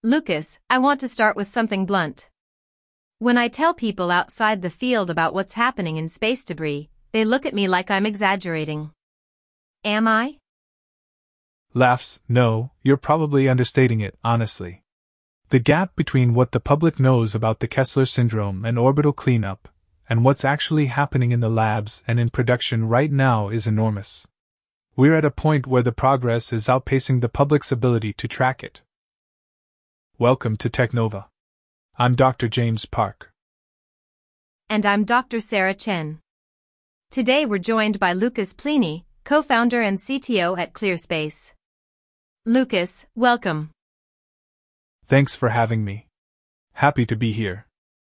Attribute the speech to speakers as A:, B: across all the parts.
A: Lucas, I want to start with something blunt. When I tell people outside the field about what's happening in space debris, they look at me like I'm exaggerating. Am I?
B: Laughs, no, you're probably understating it, honestly. The gap between what the public knows about the Kessler syndrome and orbital cleanup, and what's actually happening in the labs and in production right now is enormous. We're at a point where the progress is outpacing the public's ability to track it. Welcome to Technova. I'm Dr. James Park.
A: And I'm Dr. Sarah Chen. Today we're joined by Lucas Plini, co-founder and CTO at ClearSpace. Lucas, welcome.
B: Thanks for having me. Happy to be here.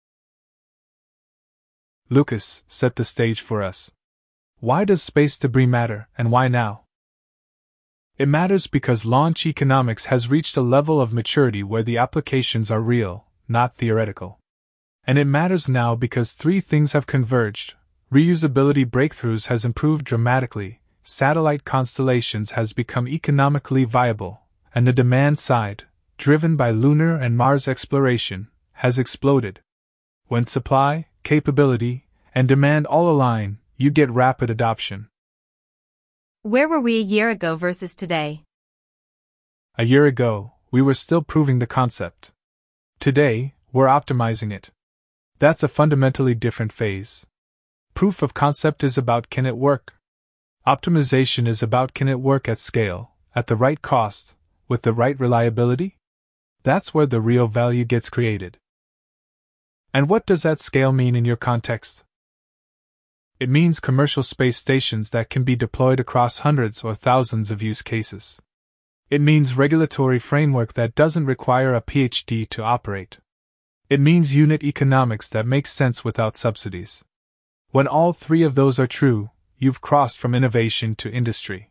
B: Lucas, set the stage for us. Why does space debris matter, and why now? It matters because launch economics has reached a level of maturity where the applications are real, not theoretical. And it matters now because three things have converged. Reusability breakthroughs has improved dramatically, satellite constellations has become economically viable, and the demand side, driven by lunar and Mars exploration, has exploded. When supply, capability, and demand all align, you get rapid adoption.
A: Where were we a year ago versus today?
B: A year ago, we were still proving the concept. Today, we're optimizing it. That's a fundamentally different phase. Proof of concept is about can it work? Optimization is about can it work at scale, at the right cost, with the right reliability? That's where the real value gets created. And what does that scale mean in your context? It means commercial space stations that can be deployed across hundreds or thousands of use cases. It means regulatory framework that doesn't require a PhD to operate. It means unit economics that makes sense without subsidies. When all three of those are true, you've crossed from innovation to industry.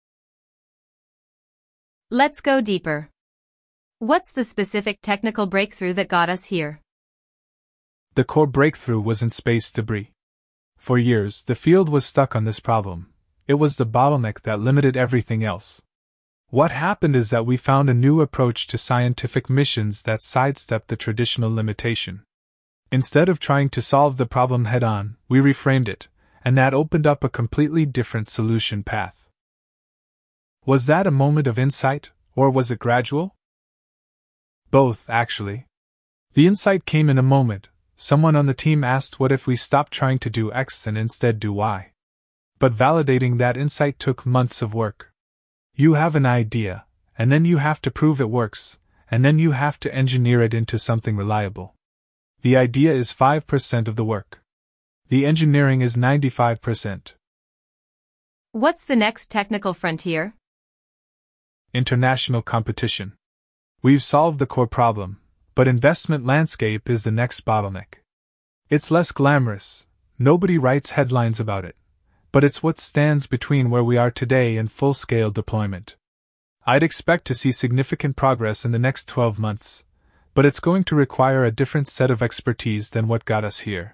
A: Let's go deeper. What's the specific technical breakthrough that got us here?
B: The core breakthrough was in space debris. For years, the field was stuck on this problem. It was the bottleneck that limited everything else. What happened is that we found a new approach to scientific missions that sidestepped the traditional limitation. Instead of trying to solve the problem head-on, we reframed it, and that opened up a completely different solution path. Was that a moment of insight, or was it gradual? Both, actually. The insight came in a moment. Someone on the team asked what if we stopped trying to do X and instead do Y. But validating that insight took months of work. You have an idea, and then you have to prove it works, and then you have to engineer it into something reliable. The idea is 5% of the work. The engineering is 95%.
A: What's the next technical frontier?
B: International competition. We've solved the core problem. But investment landscape is the next bottleneck. It's less glamorous, nobody writes headlines about it, but it's what stands between where we are today and full-scale deployment. I'd expect to see significant progress in the next 12 months, but it's going to require a different set of expertise than what got us here.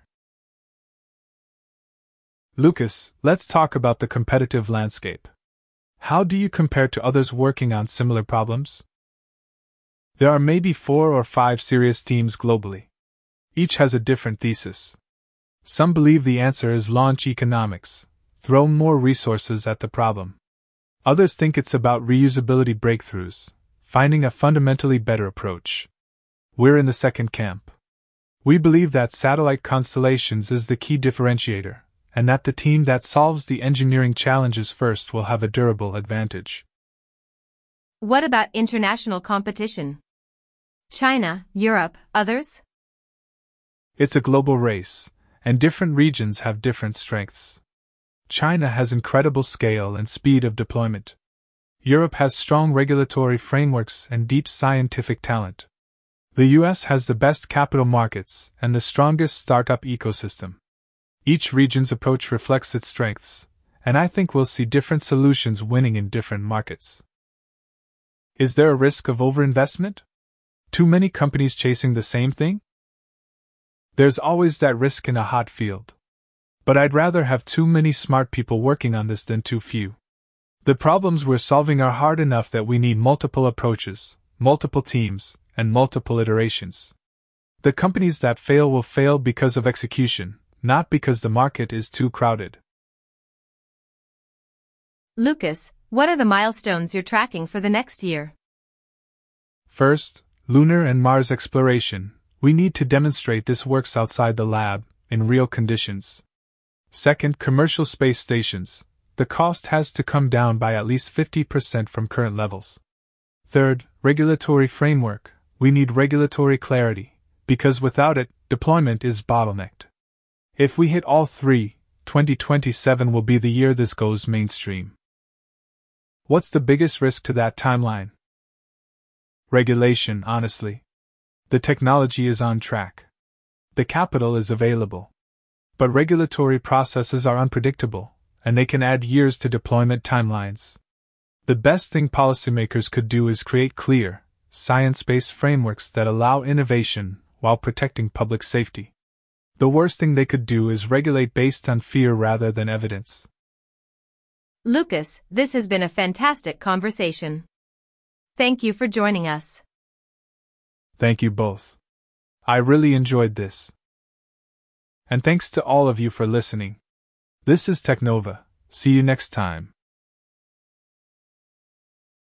B: Lucas, let's talk about the competitive landscape. How do you compare to others working on similar problems? There are maybe 4 or 5 serious teams globally. Each has a different thesis. Some believe the answer is launch economics, throw more resources at the problem. Others think it's about reusability breakthroughs, finding a fundamentally better approach. We're in the second camp. We believe that satellite constellations is the key differentiator, and that the team that solves the engineering challenges first will have a durable advantage.
A: What about international competition? China, Europe, others?
B: It's a global race, and different regions have different strengths. China has incredible scale and speed of deployment. Europe has strong regulatory frameworks and deep scientific talent. The US has the best capital markets and the strongest startup ecosystem. Each region's approach reflects its strengths, and I think we'll see different solutions winning in different markets. Is there a risk of overinvestment? Too many companies chasing the same thing? There's always that risk in a hot field. But I'd rather have too many smart people working on this than too few. The problems we're solving are hard enough that we need multiple approaches, multiple teams, and multiple iterations. The companies that fail will fail because of execution, not because the market is too crowded.
A: Lucas, what are the milestones you're tracking for the next year?
B: First, lunar and Mars exploration. We need to demonstrate this works outside the lab, in real conditions. Second, commercial space stations. The cost has to come down by at least 50% from current levels. Third, regulatory framework. We need regulatory clarity, because without it, deployment is bottlenecked. If we hit all three, 2027 will be the year this goes mainstream. What's the biggest risk to that timeline? Regulation, honestly. The technology is on track. The capital is available. But regulatory processes are unpredictable, and they can add years to deployment timelines. The best thing policymakers could do is create clear, science-based frameworks that allow innovation while protecting public safety. The worst thing they could do is regulate based on fear rather than evidence.
A: Lucas, this has been a fantastic conversation. Thank you for joining us.
B: Thank you both. I really enjoyed this. And thanks to all of you for listening. This is Technova. See you next time.